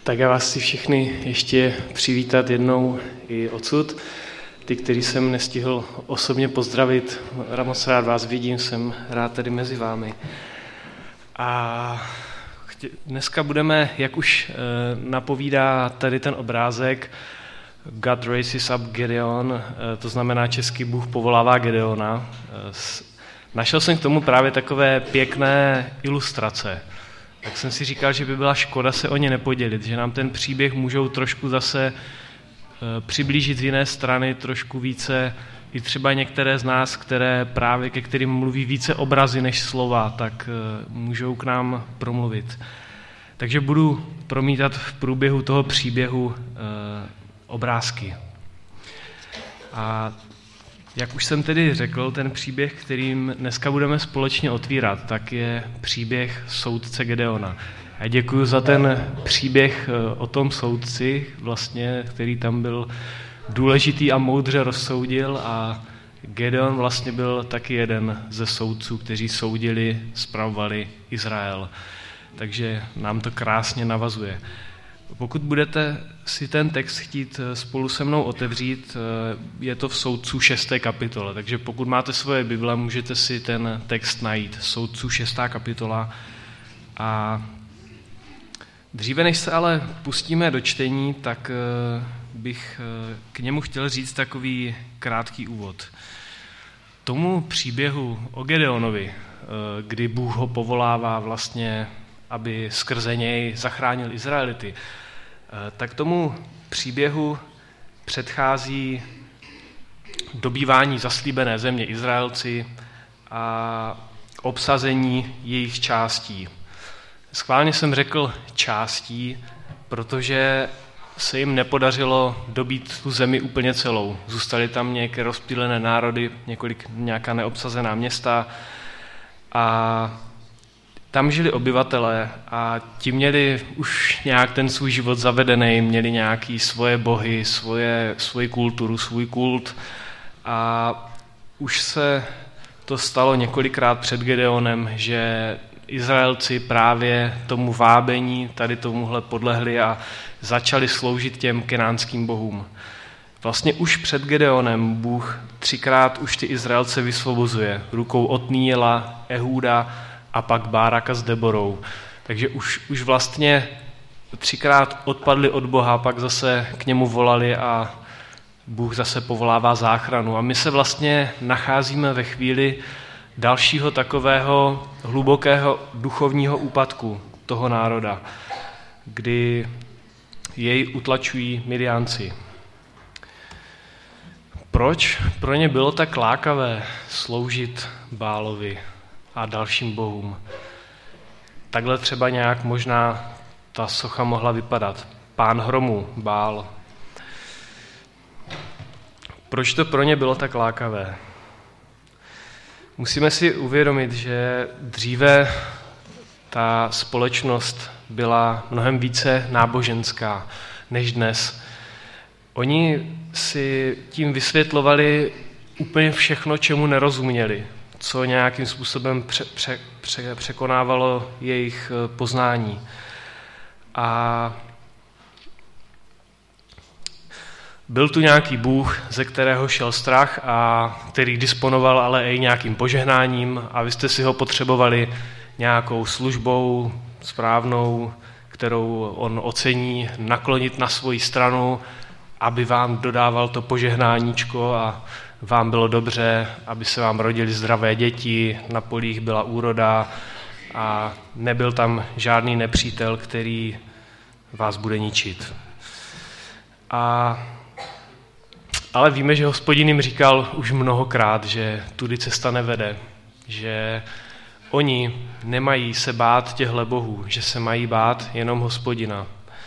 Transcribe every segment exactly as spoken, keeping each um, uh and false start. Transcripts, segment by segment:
Tak já vás chci všechny ještě přivítat jednou i odsud. Ty, který jsem nestihl osobně pozdravit, moc rád vás vidím, jsem rád tady mezi vámi. A dneska budeme, jak už napovídá tady ten obrázek, God raises up Gideon, to znamená český Bůh povolává Gedeona. Našel jsem k tomu právě takové pěkné ilustrace. Tak jsem si říkal, že by byla škoda se o ně nepodělit, že nám ten příběh můžou trošku zase přiblížit z jiné strany, trošku více i třeba některé z nás, které právě ke kterým mluví více obrazy než slova, tak můžou k nám promluvit. Takže budu promítat v průběhu toho příběhu obrázky. A jak už jsem tedy řekl, ten příběh, kterým dneska budeme společně otvírat, tak je příběh soudce Gedeona. Já děkuji za ten příběh o tom soudci, vlastně, který tam byl důležitý a moudře rozsoudil, a Gedeon vlastně byl taky jeden ze soudců, kteří soudili, spravovali Izrael. Takže nám to krásně navazuje. Pokud budete si ten text chtít spolu se mnou otevřít, je to v Soudců šesté kapitole, takže pokud máte svoje Bible, můžete si ten text najít. Soudců šestá kapitola. A dříve než se ale pustíme do čtení, tak bych k němu chtěl říct takový krátký úvod. Tomu příběhu o Gedeonovi, kdy Bůh ho povolává vlastně, aby skrze něj zachránil Izraelity, tak tomu příběhu předchází dobývání zaslíbené země Izraelci a obsazení jejich částí. Schválně jsem řekl částí, protože se jim nepodařilo dobít tu zemi úplně celou. Zůstaly tam nějaké rozptýlené národy, několik, nějaká neobsazená města a tam žili obyvatelé a ti měli už nějak ten svůj život zavedený, měli nějaký svoje bohy, svoje, svoji kulturu, svůj kult, a už se to stalo několikrát před Gedeonem, že Izraelci právě tomu vábení, tady tomuhle podlehli a začali sloužit těm kenánským bohům. Vlastně už před Gedeonem Bůh třikrát už ty Izraelce vysvobozuje rukou Otníjela, Ehúda a pak Báraka s Deborou. Takže už, už vlastně třikrát odpadli od Boha, pak zase k němu volali a Bůh zase povolává záchranu. A my se vlastně nacházíme ve chvíli dalšího takového hlubokého duchovního úpadku toho národa, kdy jej utlačují Midiánci. Proč pro ně bylo tak lákavé sloužit Bálovi a dalším bohům? Takhle třeba nějak možná ta socha mohla vypadat. Pán hromu, Bál. Proč to pro ně bylo tak lákavé? Musíme si uvědomit, že dříve ta společnost byla mnohem více náboženská než dnes. Oni si tím vysvětlovali úplně všechno, čemu nerozuměli, co nějakým způsobem pře, pře, pře, překonávalo jejich poznání. A byl tu nějaký Bůh, ze kterého šel strach a který disponoval ale i nějakým požehnáním, a vy jste si ho potřebovali nějakou službou správnou, kterou on ocení, naklonit na svoji stranu, aby vám dodával to požehnáníčko a vám bylo dobře, aby se vám rodili zdravé děti, na polích byla úroda a nebyl tam žádný nepřítel, který vás bude ničit. A, ale víme, že Hospodin jim říkal už mnohokrát, že tudy cesta nevede, že oni nemají se bát těchto bohů, že se mají bát jenom Hospodina.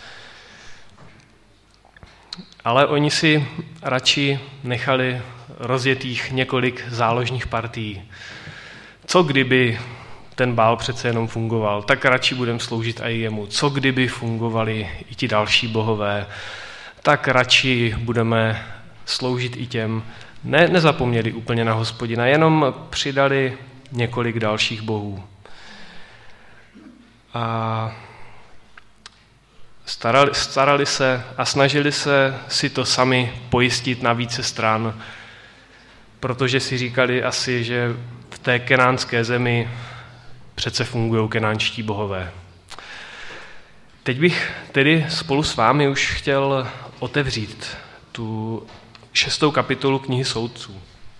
Ale oni si radši nechali rozjetých několik záložních partií. Co kdyby ten Bál přece jenom fungoval, tak radši budeme sloužit i jemu. Co kdyby fungovali i ti další bohové, tak radši budeme sloužit i těm. Ne, nezapomněli úplně na Hospodina, jenom přidali několik dalších bohů. A Starali, starali se a snažili se si to sami pojistit na více stran, protože si říkali asi, že v té kenánské zemi přece fungují kenánští bohové. Teď bych tedy spolu s vámi už chtěl otevřít tu šestou kapitolu knihy Soudců.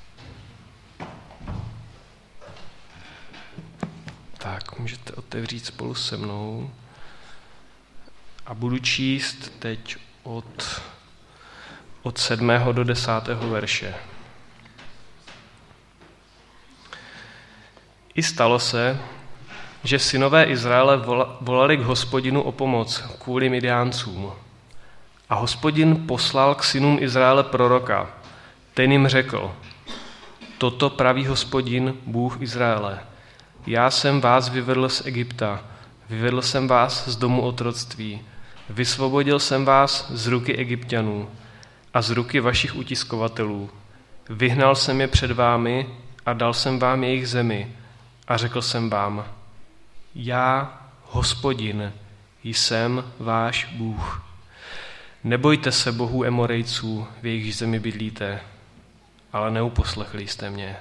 Tak, můžete otevřít spolu se mnou. A budu číst teď od, od sedmého do desátého verše. I stalo se, že synové Izraele volali k Hospodinu o pomoc kvůli Midiáncům. A Hospodin poslal k synům Izraele proroka. Ten jim řekl, toto praví Hospodin, Bůh Izraele. Já jsem vás vyvedl z Egypta, vyvedl jsem vás z domu otroctví, vysvobodil jsem vás z ruky Egypťanů a z ruky vašich utiskovatelů. Vyhnal jsem je před vámi a dal jsem vám jejich zemi a řekl jsem vám, já, Hospodin, jsem váš Bůh. Nebojte se bohů Emorejců, v jejich zemi bydlíte, ale neuposlechli jste mě.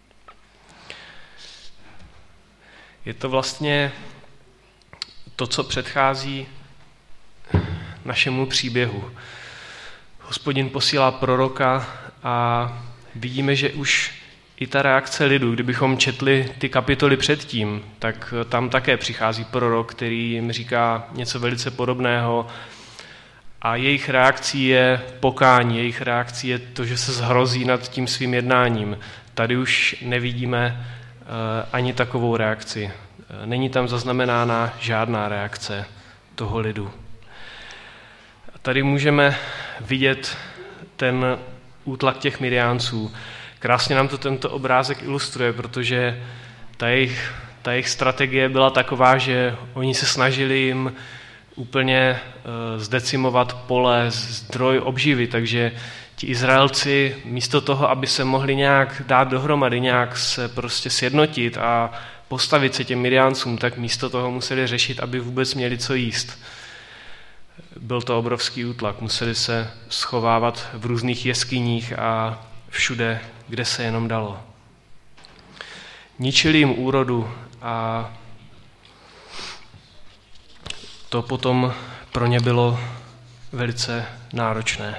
Je to vlastně to, co předchází našemu příběhu. Hospodin posílá proroka a vidíme, že už i ta reakce lidu, kdybychom četli ty kapitoly předtím, tak tam také přichází prorok, který jim říká něco velice podobného a jejich reakcí je pokání, jejich reakcí je to, že se zhrozí nad tím svým jednáním. Tady už nevidíme ani takovou reakci. Není tam zaznamenána žádná reakce toho lidu. A tady můžeme vidět ten útlak těch Midiánců. Krásně nám to tento obrázek ilustruje, protože ta jejich, ta jejich strategie byla taková, že oni se snažili jim úplně zdecimovat pole, zdroj obživy, takže ti Izraelci místo toho, aby se mohli nějak dát dohromady, nějak se prostě sjednotit a postavit se těm Midiáncům, tak místo toho museli řešit, aby vůbec měli co jíst. Byl to obrovský útlak, museli se schovávat v různých jeskyních a všude, kde se jenom dalo. Ničili jim úrodu a to potom pro ně bylo velice náročné.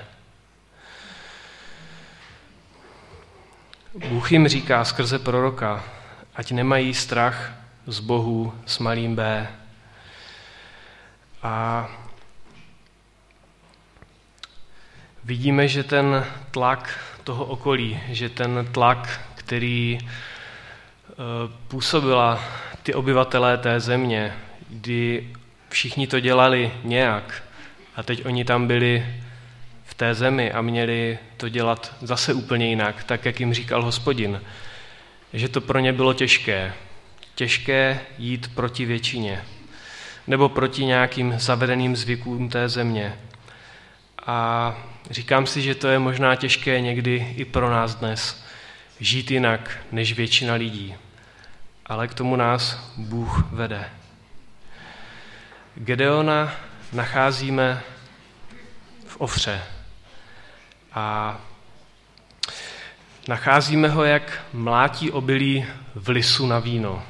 Bůh jim říká skrze proroka, ať nemají strach z bohů s malým b. A vidíme, že ten tlak toho okolí, že ten tlak, který působila ty obyvatelé té země, kdy všichni to dělali nějak a teď oni tam byli v té zemi a měli to dělat zase úplně jinak, tak jak jim říkal Hospodin, že to pro ně bylo těžké. Těžké jít proti většině nebo proti nějakým zavedeným zvykům té země. A říkám si, že to je možná těžké někdy i pro nás dnes, žít jinak než většina lidí. Ale k tomu nás Bůh vede. Gedeona nacházíme v Ofře a nacházíme ho, jak mlátí obilí v lisu na víno.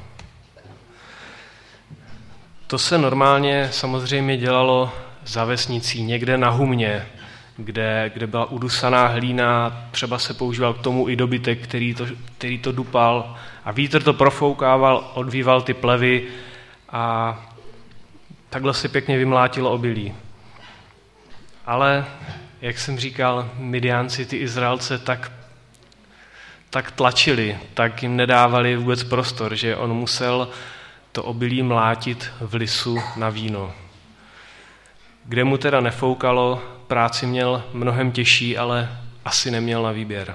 To se normálně samozřejmě dělalo za vesnicí, někde na humně, kde, kde byla udusaná hlína, třeba se používal k tomu i dobytek, který to, který to dupal a vítr to profoukával, odvíval ty plevy a takhle se pěkně vymlátilo obilí. Ale, jak jsem říkal, Midiánci, ty Izraelce, tak, tak tlačili, tak jim nedávali vůbec prostor, že on musel to obilí mlátit v lisu na víno. Kde mu teda nefoukalo, práci měl mnohem těžší, ale asi neměl na výběr.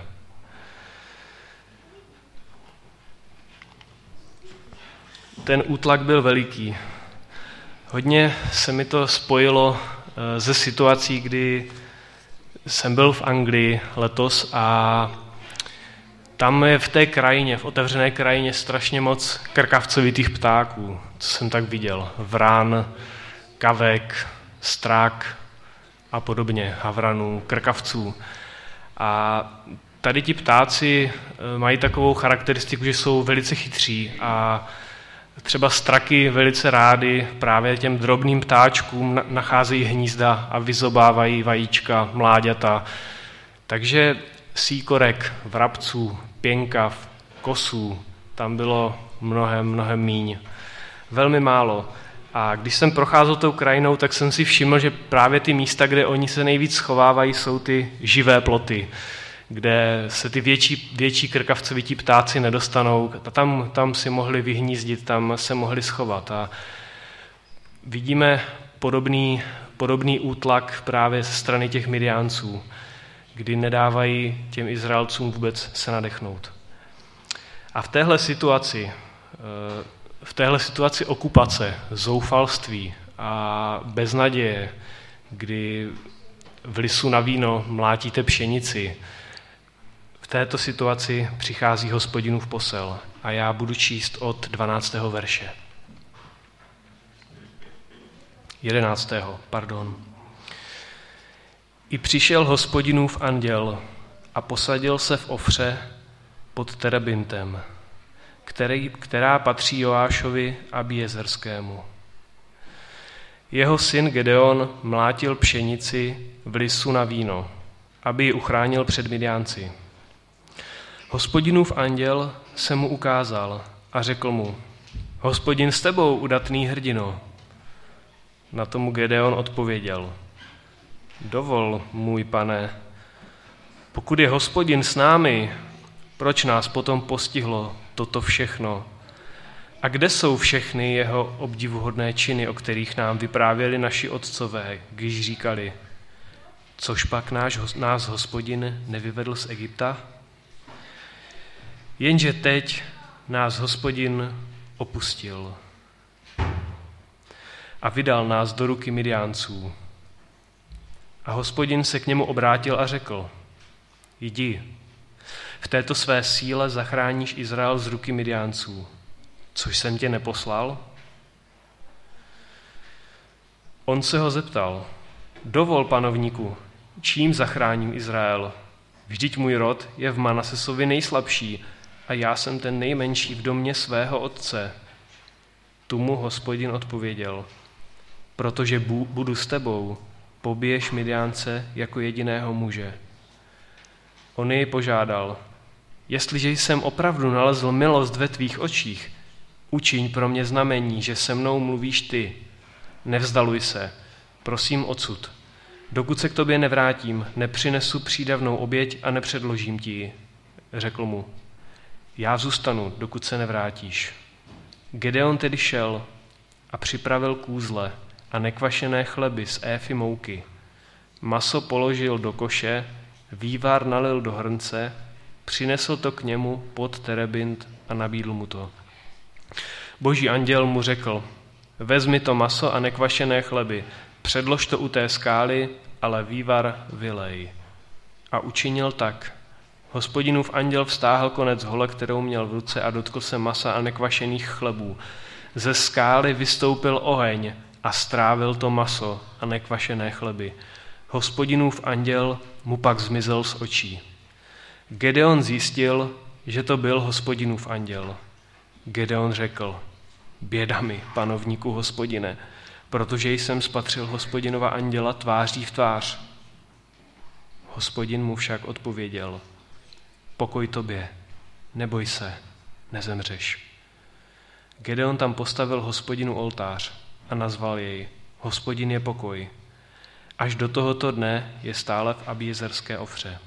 Ten útlak byl veliký. Hodně se mi to spojilo ze situací, kdy jsem byl v Anglii letos a tam je v té krajině, v otevřené krajině strašně moc krkavcovitých ptáků, co jsem tak viděl. Vrán, kavek, strák a podobně, havranů, krkavců. A tady ti ptáci mají takovou charakteristiku, že jsou velice chytří a třeba straky velice rády právě těm drobným ptáčkům nacházejí hnízda a vyzobávají vajíčka, mláďata. Takže síkorek, vrabců, pěnkav, kosů, tam bylo mnohem, mnohem míň. Velmi málo. A když jsem procházel tou krajinou, tak jsem si všiml, že právě ty místa, kde oni se nejvíc schovávají, jsou ty živé ploty, kde se ty větší, větší krkavcovití ptáci nedostanou. Tam, tam si mohli vyhnízdit, tam se mohli schovat. A vidíme podobný, podobný útlak právě ze strany těch Midiánců, kdy nedávají těm Izraelcům vůbec se nadechnout. A v téhle situaci, v téhle situaci okupace, zoufalství a beznaděje, kdy v lisu na víno mlátíte pšenici, v této situaci přichází Hospodinův posel a já budu číst od dvanáctého verše. jedenáctého, pardon. I přišel Hospodinův anděl a posadil se v Ofře pod Terebintem, který, která patří Joášovi Abiezerskému. Jeho syn Gedeon mlátil pšenici v lisu na víno, aby ji uchránil před Midiánci. Hospodinův anděl se mu ukázal a řekl mu: Hospodin s tebou, udatný hrdino. Na tomu Gedeon odpověděl: Dovol, můj pane, pokud je Hospodin s námi, proč nás potom postihlo toto všechno? A kde jsou všechny jeho obdivuhodné činy, o kterých nám vyprávěli naši otcové, když říkali: Což pak náš, nás Hospodin nevyvedl z Egypta? Jenže teď nás Hospodin opustil a vydal nás do ruky Midiánců. A Hospodin se k němu obrátil a řekl: Jdi, v této své síle zachráníš Izrael z ruky Midiánců, což jsem tě neposlal? On se ho zeptal: Dovol, panovníku, čím zachráním Izrael? Vždyť můj rod je v Manasesovi nejslabší a já jsem ten nejmenší v domě svého otce. Tu mu Hospodin odpověděl: Protože budu s tebou, pobiješ Midiánce jako jediného muže. On jej požádal: Jestliže jsem opravdu nalezl milost ve tvých očích, učiň pro mě znamení, že se mnou mluvíš ty. Nevzdaluj se, prosím odsud. Dokud se k tobě nevrátím, nepřinesu přídavnou oběť a nepředložím ti ji. Řekl mu: Já zůstanu, dokud se nevrátíš. Gedeon tedy šel a připravil kůzle a nekvašené chleby z éfy mouky. Maso položil do koše, vývar nalil do hrnce, přinesl to k němu pod Terebint a nabídl mu to. Boží anděl mu řekl: Vezmi to maso a nekvašené chleby, předlož to u té skály, ale vývar vylej. A učinil tak. Hospodinův anděl vztáhl konec hole, kterou měl v ruce, a dotkl se masa a nekvašených chlebů. Ze skály vystoupil oheň a strávil to maso a nekvašené chleby. Hospodinův anděl mu pak zmizel z očí. Gedeon zjistil, že to byl Hospodinův anděl. Gedeon řekl: Běda mi, panovníku Hospodine, protože jsem spatřil Hospodinova anděla tváří v tvář. Hospodin mu však odpověděl: Pokoj tobě, neboj se, nezemřeš. Gedeon tam postavil Hospodinu oltář a nazval jej Hospodin je pokoj. Až do tohoto dne je stále v Abiezerské Ofře.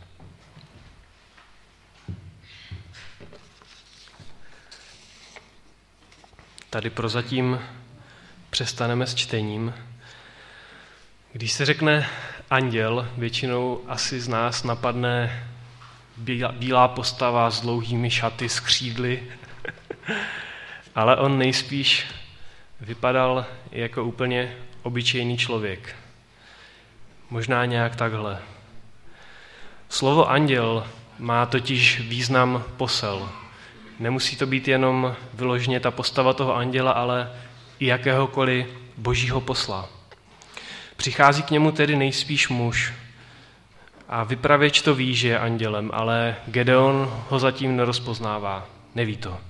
Tady prozatím přestaneme s čtením. Když se řekne anděl, většinou asi z nás napadne bílá postava s dlouhými šaty, s křídly, ale on nejspíš vypadal jako úplně obyčejný člověk. Možná nějak takhle. Slovo anděl má totiž význam posel. Nemusí to být jenom vyloženě ta postava toho anděla, ale i jakéhokoliv božího posla. Přichází k němu tedy nejspíš muž a vypravěč to ví, že je andělem, ale Gedeon ho zatím nerozpoznává, neví to.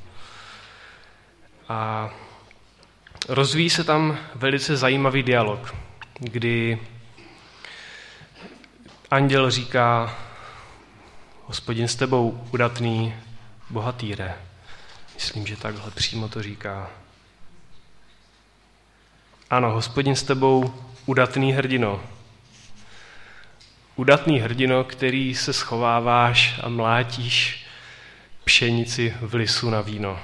A rozvíjí se tam velice zajímavý dialog, kdy anděl říká: Hospodin s tebou, udatný bohatýre. Myslím, že takhle přímo to říká. Ano, Hospodin s tebou, udatný hrdino. Udatný hrdino, který se schováváš a mlátíš pšenici v lisu na víno.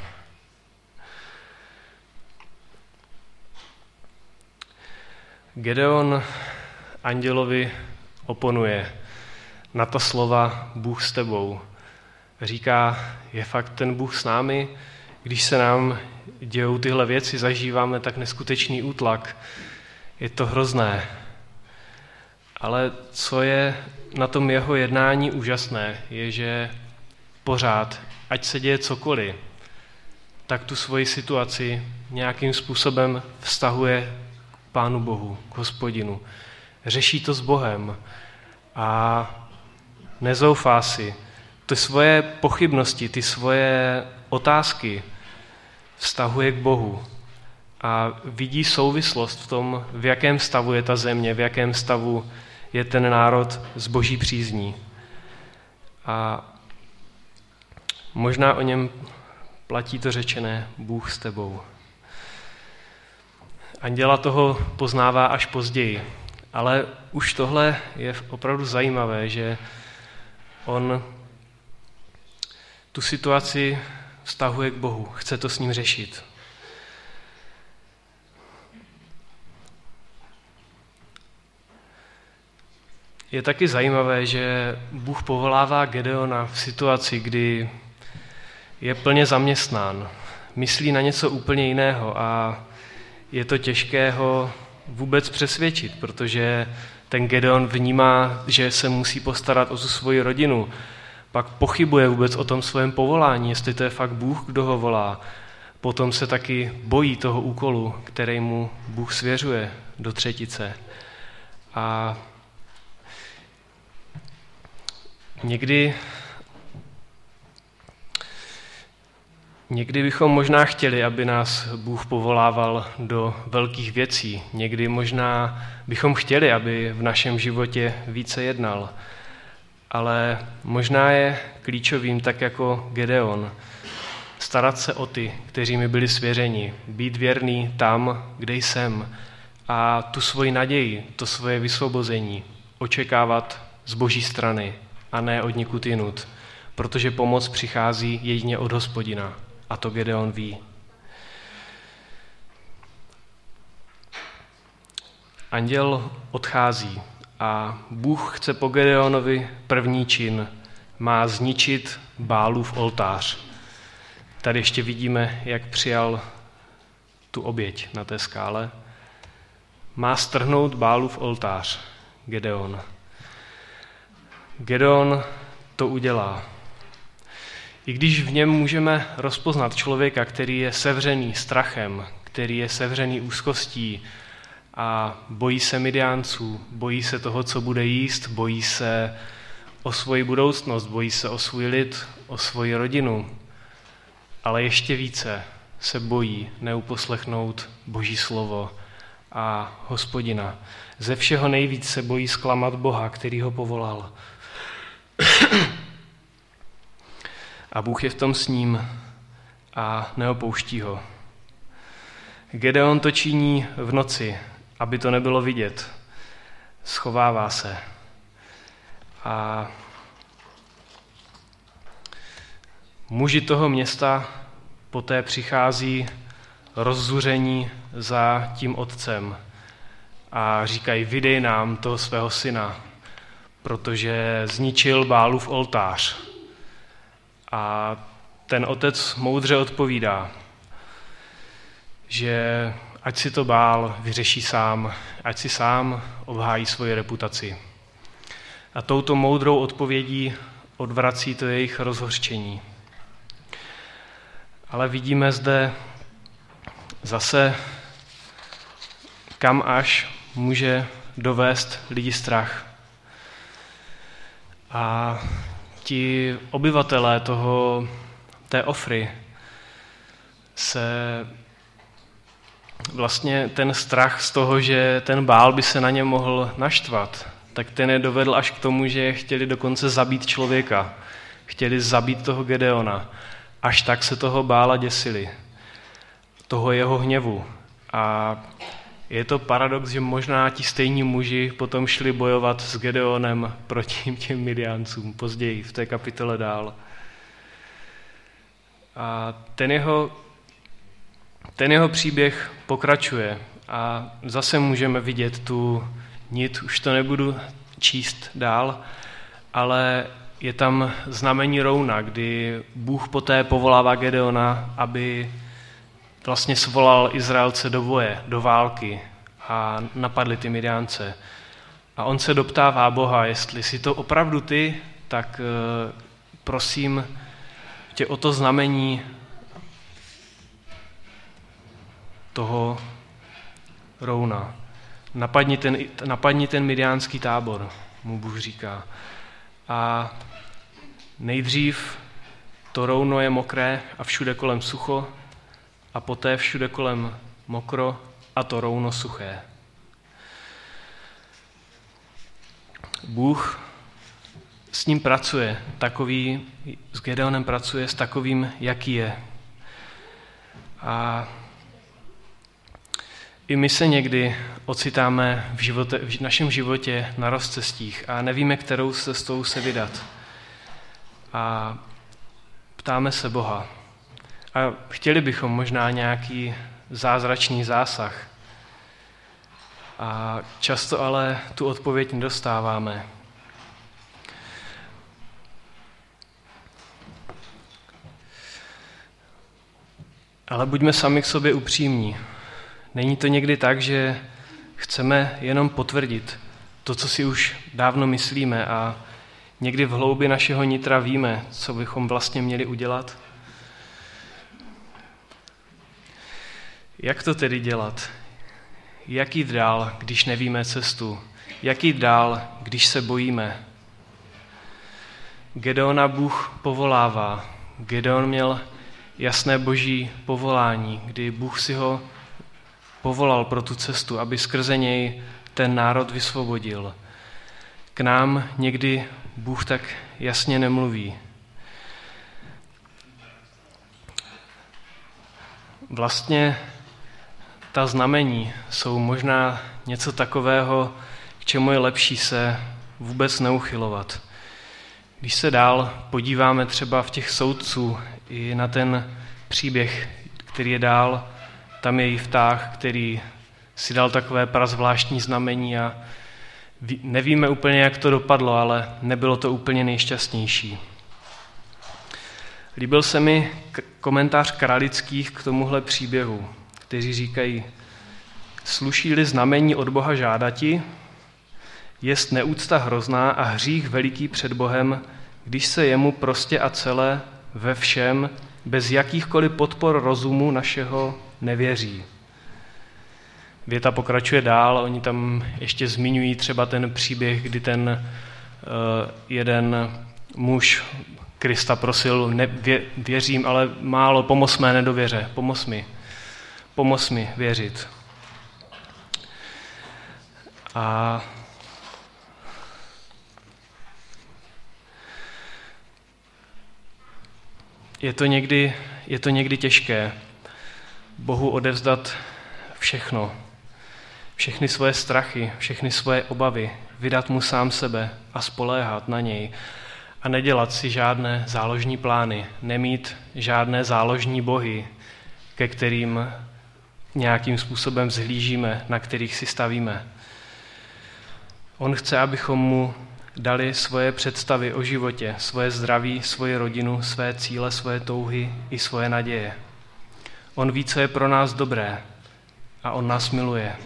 Gedeon andělovi oponuje na ta slova Bůh s tebou. Říká, je fakt ten Bůh s námi, když se nám dějou tyhle věci, zažíváme tak neskutečný útlak. Je to hrozné. Ale co je na tom jeho jednání úžasné, je, že pořád, ať se děje cokoliv, tak tu svoji situaci nějakým způsobem vztahuje k Pánu Bohu, k Hospodinu. Řeší to s Bohem a nezoufá si. Ty svoje pochybnosti, ty svoje otázky vztahuje k Bohu a vidí souvislost v tom, v jakém stavu je ta země, v jakém stavu je ten národ z Boží přízní. A možná o něm platí to řečené Bůh s tebou. Anděla toho poznává až později, ale už tohle je opravdu zajímavé, že on tu situaci vztahuje k Bohu, chce to s ním řešit. Je taky zajímavé, že Bůh povolává Gedeona v situaci, kdy je plně zaměstnán, myslí na něco úplně jiného a je to těžké ho vůbec přesvědčit, protože ten Gedeon vnímá, že se musí postarat o tu svoji rodinu, pak pochybuje vůbec o tom svém povolání, jestli to je fakt Bůh, kdo ho volá. Potom se taky bojí toho úkolu, který mu Bůh svěřuje do třetice. A někdy, někdy bychom možná chtěli, aby nás Bůh povolával do velkých věcí. Někdy možná bychom chtěli, aby v našem životě více jednal. Ale možná je klíčovým, tak jako Gedeon, starat se o ty, kteří mi byli svěřeni, být věrný tam, kde jsem a tu svoji naději, to svoje vysvobození očekávat z Boží strany a ne od nikud jinut, protože pomoc přichází jedině od Hospodina a to Gedeon ví. Anděl odchází a Bůh chce po Gedeonovi první čin, má zničit Bálův oltář. Tady ještě vidíme, jak přijal tu oběť na té skále. Má strhnout Bálův oltář, Gedeon. Gedeon to udělá. I když v něm můžeme rozpoznat člověka, který je sevřený strachem, který je sevřený úzkostí a bojí se Midiánců, bojí se toho, co bude jíst, bojí se o svoji budoucnost, bojí se o svůj lid, o svoji rodinu, ale ještě více se bojí neuposlechnout Boží slovo a Hospodina. Ze všeho nejvíc se bojí zklamat Boha, který ho povolal. A Bůh je v tom s ním a neopouští ho. Gedeon to činí v noci, aby to nebylo vidět. Schovává se. A muži toho města poté přichází rozzuření za tím otcem a říkají, vydej nám toho svého syna, protože zničil Bálův oltář. A ten otec moudře odpovídá, že ať si to Bál vyřeší sám, ať si sám obhájí svoji reputaci. A touto moudrou odpovědí odvrací to jejich rozhořčení. Ale vidíme zde zase, kam až může dovést lidi strach. A ti obyvatelé toho, té Ofry se vlastně ten strach z toho, že ten Bál by se na ně mohl naštvat, tak ten je dovedl až k tomu, že chtěli dokonce zabít člověka. Chtěli zabít toho Gedeona. Až tak se toho Bála děsili. Toho jeho hněvu. A je to paradox, že možná ti stejní muži potom šli bojovat s Gedeonem proti těm Midiáncům později v té kapitole dál. A ten jeho, ten jeho příběh pokračuje a zase můžeme vidět tu nit, už to nebudu číst dál, ale je tam znamení rouna, kdy Bůh poté povolává Gedeona, aby vlastně svolal Izraelce do boje, do války a napadli ty Midiánce. A on se doptává Boha, jestli jsi to opravdu ty, tak prosím tě o to znamení toho rouna. Napadni ten, napadni ten midiánský tábor, mu Bůh říká. A nejdřív to rouno je mokré a všude kolem sucho, a poté všude kolem mokro a to rouno suché. Bůh s ním pracuje, takový, s Gedeonem pracuje s takovým, jaký je. A i my se někdy ocitáme v, živote, v našem životě na rozcestích a nevíme, kterou cestou se vydat. A ptáme se Boha. A chtěli bychom možná nějaký zázračný zásah. A často ale tu odpověď nedostáváme. Ale buďme sami k sobě upřímní. Není to někdy tak, že chceme jenom potvrdit to, co si už dávno myslíme a někdy v hloubi našeho nitra víme, co bychom vlastně měli udělat? Jak to tedy dělat? Jak jít dál, když nevíme cestu? Jak jít dál, když se bojíme? Gedeona Bůh povolává. Gedeon měl jasné boží povolání, kdy Bůh si ho povolal pro tu cestu, aby skrze něj ten národ vysvobodil. K nám někdy Bůh tak jasně nemluví. Vlastně ta znamení jsou možná něco takového, k čemu je lepší se vůbec neuchylovat. Když se dál podíváme třeba v těch soudců i na ten příběh, který je dál, tam je Jiftách, který si dal takové prazvláštní znamení a nevíme úplně, jak to dopadlo, ale nebylo to úplně nejšťastnější. Líbil se mi komentář Kralických k tomuhle příběhu, kteří říkají: sluší-li znamení od Boha žádati, jest neúcta hrozná a hřích veliký před Bohem, když se jemu prostě a celé ve všem, bez jakýchkoliv podpor rozumu našeho nevěří. Věta pokračuje dál, oni tam ještě zmiňují třeba ten příběh, kdy ten uh, jeden muž Krista prosil, ne, vě, věřím, ale málo, pomoz mé nedověře, pomoz mi, pomoz mi věřit. A je to někdy, je to někdy těžké Bohu odevzdat všechno, všechny svoje strachy, všechny svoje obavy, vydat mu sám sebe a spoléhat na něj a nedělat si žádné záložní plány, nemít žádné záložní bohy, ke kterým nějakým způsobem vzhlížíme, na kterých si stavíme. On chce, abychom mu dali svoje představy o životě, svoje zdraví, svoji rodinu, své cíle, svoje touhy i svoje naděje. On ví, co je pro nás dobré a on nás miluje.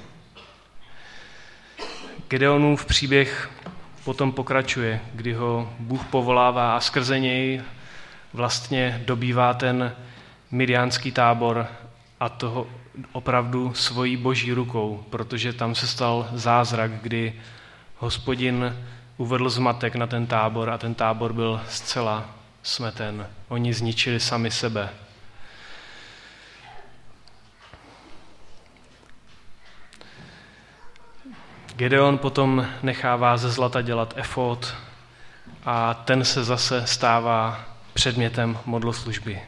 Gedeonův příběh potom pokračuje, kdy ho Bůh povolává a skrze něj vlastně dobývá ten midiánský tábor a toho opravdu svojí boží rukou, protože tam se stal zázrak, kdy Hospodin uvedl zmatek na ten tábor a ten tábor byl zcela smeten. Oni zničili sami sebe. Gedeon potom nechává ze zlata dělat efod a ten se zase stává předmětem modloslužby.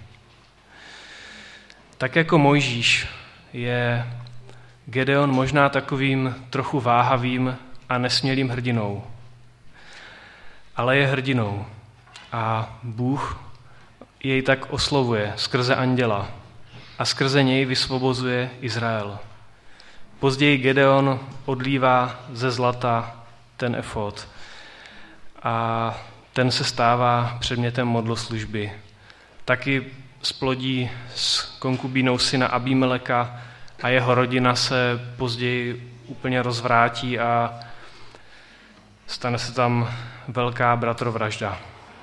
Tak jako Mojžíš je Gedeon možná takovým trochu váhavým a nesmělým hrdinou. Ale je hrdinou a Bůh jej tak oslovuje skrze anděla a skrze něj vysvobozuje Izrael. Později Gedeon odlívá ze zlata ten efod a ten se stává předmětem modloslužby. Taky splodí s konkubínou syna Abimeleka a jeho rodina se později úplně rozvrátí a stane se tam velká bratrovražda.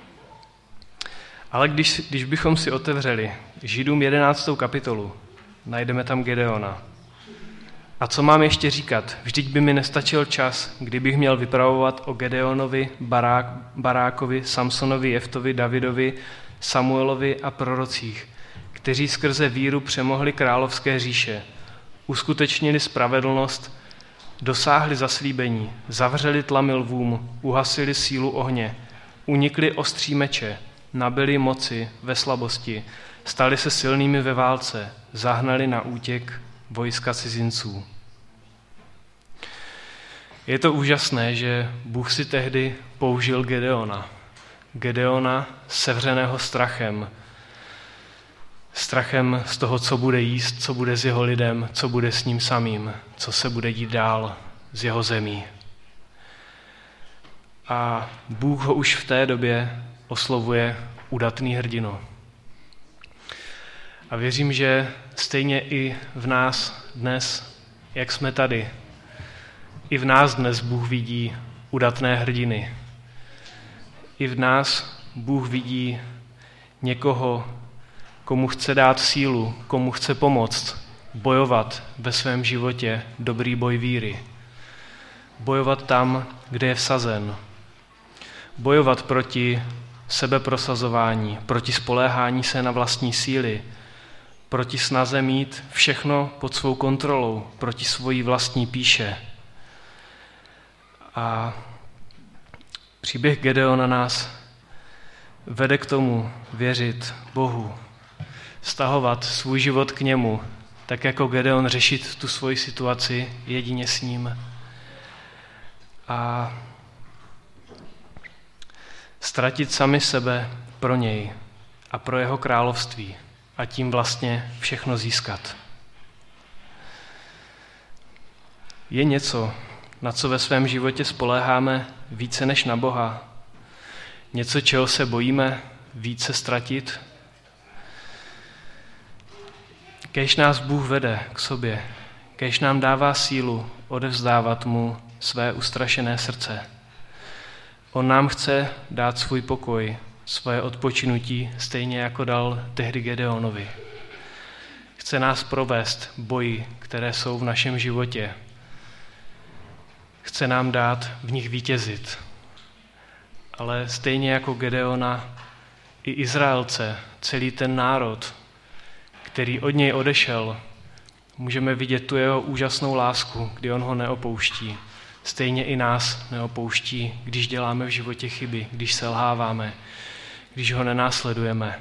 Ale když, když bychom si otevřeli Židům jedenáctou kapitolu, najdeme tam Gedeona. A co mám ještě říkat? Vždyť by mi nestačil čas, kdybych měl vypravovat o Gedeonovi, Barák, Barákovi, Samsonovi, Jeftovi, Davidovi, Samuelovi a prorocích, kteří skrze víru přemohli královské říše, uskutečnili spravedlnost, dosáhli zaslíbení, zavřeli tlamy lvům, uhasili sílu ohně, unikli ostří meče, nabyli moci ve slabosti, stali se silnými ve válce, zahnali na útěk vojska cizinců. Je to úžasné, že Bůh si tehdy použil Gedeona. Gedeona sevřeného strachem. Strachem z toho, co bude jíst, co bude s jeho lidem, co bude s ním samým, co se bude dít dál z jeho zemí. A Bůh ho už v té době oslovuje udatný hrdino. A věřím, že stejně i v nás dnes, jak jsme tady, i v nás dnes Bůh vidí udatné hrdiny. I v nás Bůh vidí někoho, komu chce dát sílu, komu chce pomoct, bojovat ve svém životě dobrý boj víry. Bojovat tam, kde je vsazen. Bojovat proti sebeprosazování, proti spoléhání se na vlastní síly, proti snaze mít všechno pod svou kontrolou, proti svojí vlastní pýše. A příběh Gedeona nás vede k tomu věřit Bohu, vztahovat svůj život k němu, tak jako Gedeon řešit tu svoji situaci jedině s ním. A ztratit sami sebe pro něj a pro jeho království a tím vlastně všechno získat. Je něco, na co ve svém životě spoléháme více než na Boha? Něco, čeho se bojíme více ztratit? Kéž nás Bůh vede k sobě, kéž nám dává sílu odevzdávat mu své ustrašené srdce. On nám chce dát svůj pokoj, svoje odpočinutí, stejně jako dal tehdy Gedeonovi. Chce nás provést boji, které jsou v našem životě. Chce nám dát v nich vítězit. Ale stejně jako Gedeona, i Izraelce, celý ten národ, který od něj odešel, můžeme vidět tu jeho úžasnou lásku, kdy on ho neopouští. Stejně i nás neopouští, když děláme v životě chyby, když selháváme, když ho nenásledujeme.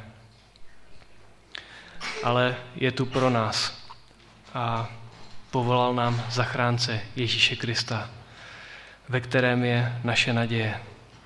Ale je tu pro nás a povolal nám zachránce Ježíše Krista, ve kterém je naše naděje.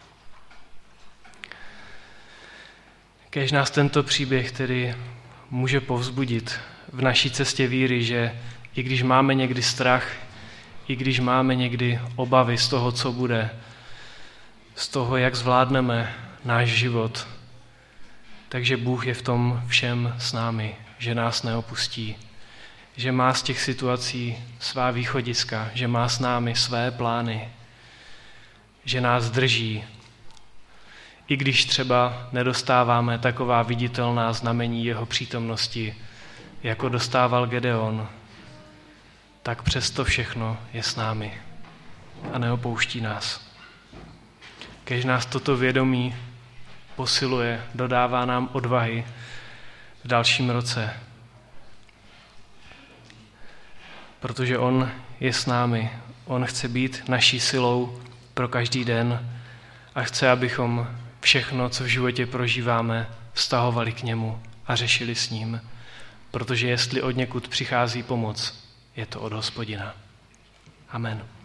Kéž nás tento příběh tedy může povzbudit v naší cestě víry, že i když máme někdy strach, i když máme někdy obavy z toho, co bude, z toho, jak zvládneme náš život, takže Bůh je v tom všem s námi, že nás neopustí, že má z těch situací svá východiska, že má s námi své plány, že nás drží, i když třeba nedostáváme taková viditelná znamení jeho přítomnosti, jako dostával Gedeon, tak přesto všechno je s námi a neopouští nás. Kéž nás toto vědomí posiluje, dodává nám odvahy v dalším roce, protože on je s námi. On chce být naší silou pro každý den a chce, abychom všechno, co v životě prožíváme, vztahovali k němu a řešili s ním. Protože jestli od někud přichází pomoc, je to od Hospodina. Amen.